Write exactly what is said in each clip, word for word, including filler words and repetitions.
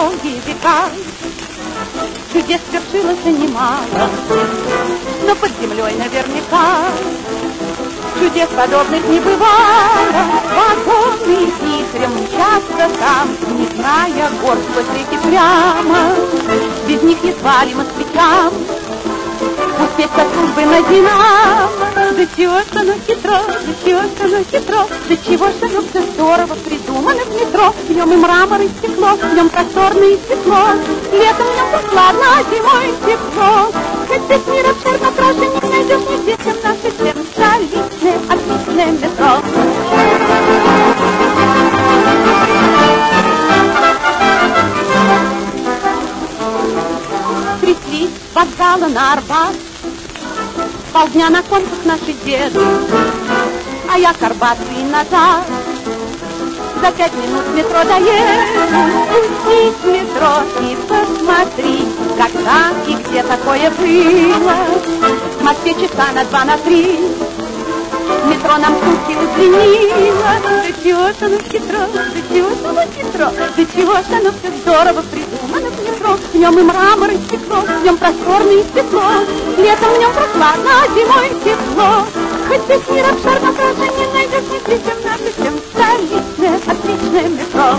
долгие века. Чудес свершилось немало, но под землей наверняка чудес подобных не бывало. Вагоны вихрем мчатся там, не зная гор сквозь реки прямо. Без них едва ли москвичам успеть со службы на Динамо. Да чего ж оно хитро, да чего ж оно хитро, да чего ж оно все здорово придумано в метро. В нем и мрамор, и стекло, в нем просторное и тепло. Летом в нем прохладно, а зимой тепло. Хоть весь мир обширно краше, не найдешь нигде, чем наше, чем столичное отличное метро. Тряслись с вокзала на Арбат полдня на конках наши деды, а я к Арбату и назад. За пять минут в метро доеду. Спустись в метро и посмотри, когда и где такое было. В Москве часа на два, на три метро нам сутки удлинило. Да чего ж оно хитро, да чего ж оно хитро, да чего ж оно все здорово придумано в метро. В нем и мрамор, и стекло, в нем просторное и тепло. Летом в нем прохладно, а зимой тепло. Хоть весь мир обширно краше, не найдешь нигде, чем наше, чем столичное отличное метро.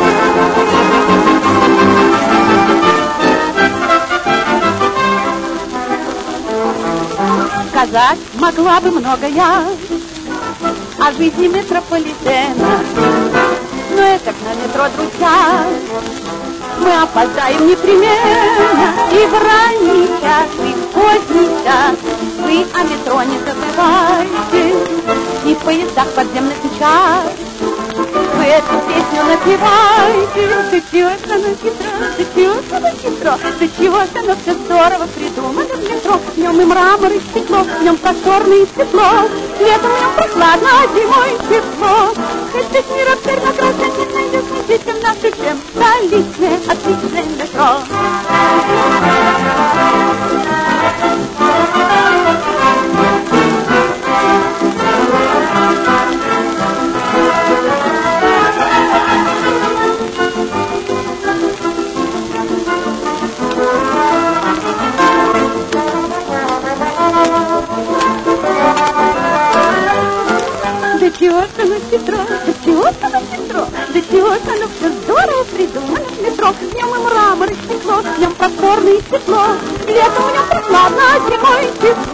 Сказать могла бы много я о жизни метрополитена, но это на метро, друзья, мы опоздаем непременно. И в ранний час, и в поздний час вы о метро не забывайте, и в поездах подземных час вы эту песню напевайте. Да чего ж оно хитро, да чего ж оно хитро, да чего ж оно все здорово придумано в метро. В нем и мрамор, и стекло, в нем просторное и тепло. Летом в нем прохладно, а зимой тепло. Хоть весь мир обширно краше, не найдешь нигде, чем наше, чем столичное отличное метро. Да чего ж оно хитро, да чего ж оно хитро, да чего ж оно все здорово придумано в метро. В нем и мрамор, и стекло, в нем просторное и тепло. Летом в нем прохладно, а зимой тепло.